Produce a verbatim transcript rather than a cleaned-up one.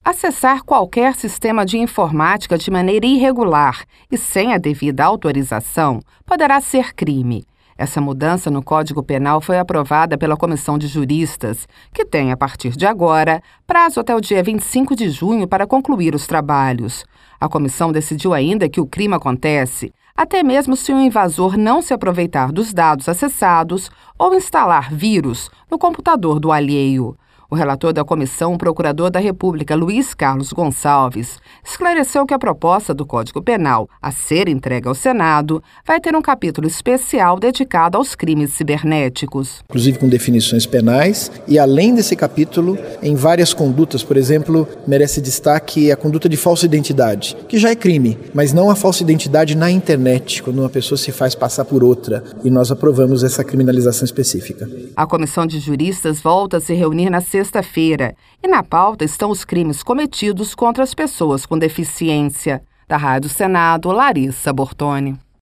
Acessar qualquer sistema de informática de maneira irregular e sem a devida autorização poderá ser crime. Essa mudança no Código Penal foi aprovada pela Comissão de Juristas, que tem, a partir de agora, prazo até o dia vinte e cinco de junho para concluir os trabalhos. A comissão decidiu ainda que o crime acontece até mesmo se o invasor não se aproveitar dos dados acessados ou instalar vírus no computador do alheio. O relator da comissão, o procurador da República, Luiz Carlos Gonçalves, esclareceu que a proposta do Código Penal a ser entregue ao Senado vai ter um capítulo especial dedicado aos crimes cibernéticos. Inclusive com definições penais e, além desse capítulo, em várias condutas, por exemplo, merece destaque a conduta de falsa identidade, que já é crime, mas não a falsa identidade na internet, quando uma pessoa se faz passar por outra, e nós aprovamos essa criminalização específica. A Comissão de Juristas volta a se reunir na sexta-feira, e na pauta estão os crimes cometidos contra as pessoas com deficiência. Da Rádio Senado, Larissa Bortoni.